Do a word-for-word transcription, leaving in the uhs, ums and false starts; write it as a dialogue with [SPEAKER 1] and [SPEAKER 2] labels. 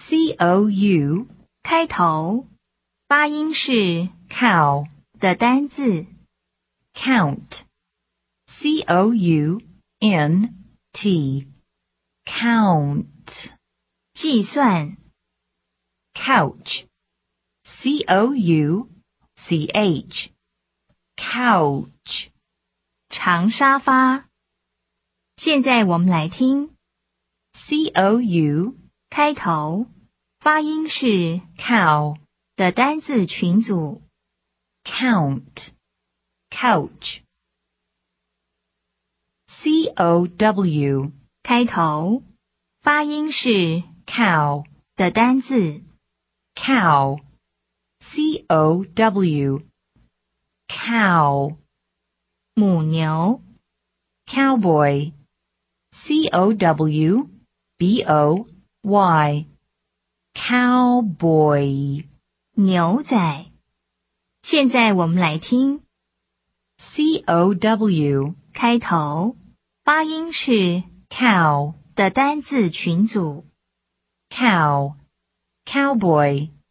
[SPEAKER 1] C O U
[SPEAKER 2] 开头，发音是
[SPEAKER 1] cow
[SPEAKER 2] 的单字
[SPEAKER 1] count C O U N T count
[SPEAKER 2] 计算
[SPEAKER 1] couch C O U C H couch
[SPEAKER 2] 长沙发。现在我们来听
[SPEAKER 1] C O U
[SPEAKER 2] 开头，发音是
[SPEAKER 1] cow
[SPEAKER 2] 的单字群组
[SPEAKER 1] count couch C O W
[SPEAKER 2] 开头，发音是
[SPEAKER 1] cow
[SPEAKER 2] 的单字
[SPEAKER 1] cow C O W cow
[SPEAKER 2] 母牛
[SPEAKER 1] cowboy C O W B O Y cowboy
[SPEAKER 2] 牛仔。现在我们来听
[SPEAKER 1] C O W
[SPEAKER 2] 开头，发音是
[SPEAKER 1] cow
[SPEAKER 2] 的单字群组
[SPEAKER 1] cow cowboy